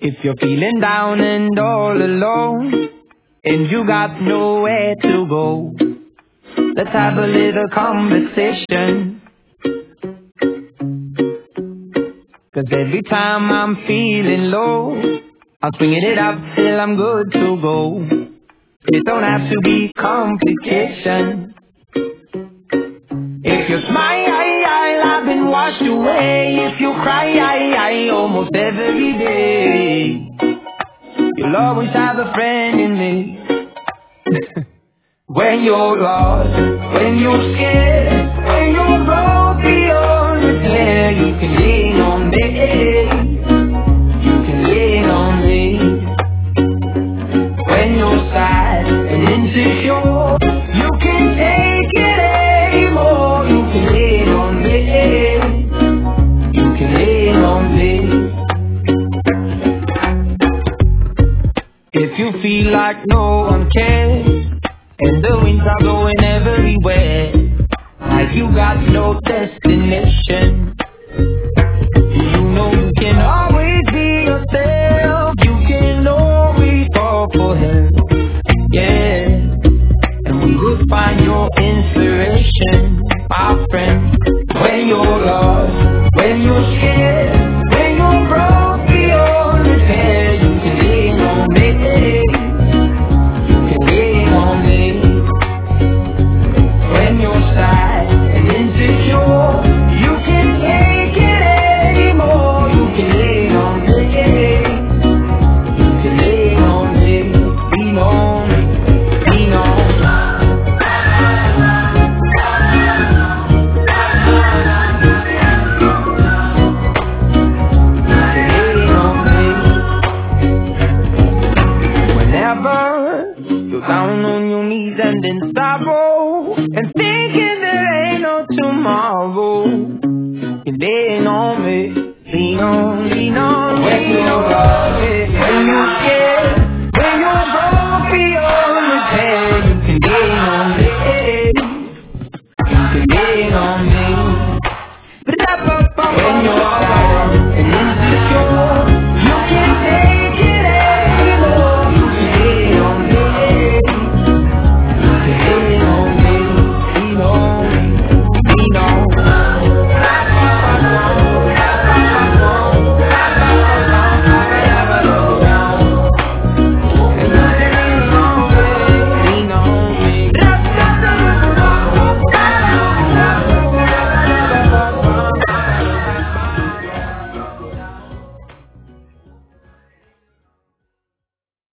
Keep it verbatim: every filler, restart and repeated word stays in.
If you're feeling down and all alone, and you got nowhere to go, let's have a little conversation. 'Cause every time I'm feeling low, I'm swinging it up till I'm good to go. It don't have to be complication. If you smile, I've been washed away. If you cry, I, I, almost every day, you'll always have a friend in me. When you're lost, when you're scared, when you're broke beyond repair, you can lean on me. You can lean on me. When you're sad and insecure, you can take it anymore. You can lean on me. You can lean on me. If you feel like no one cares, and the winds are blowing everywhere, like you got no destination,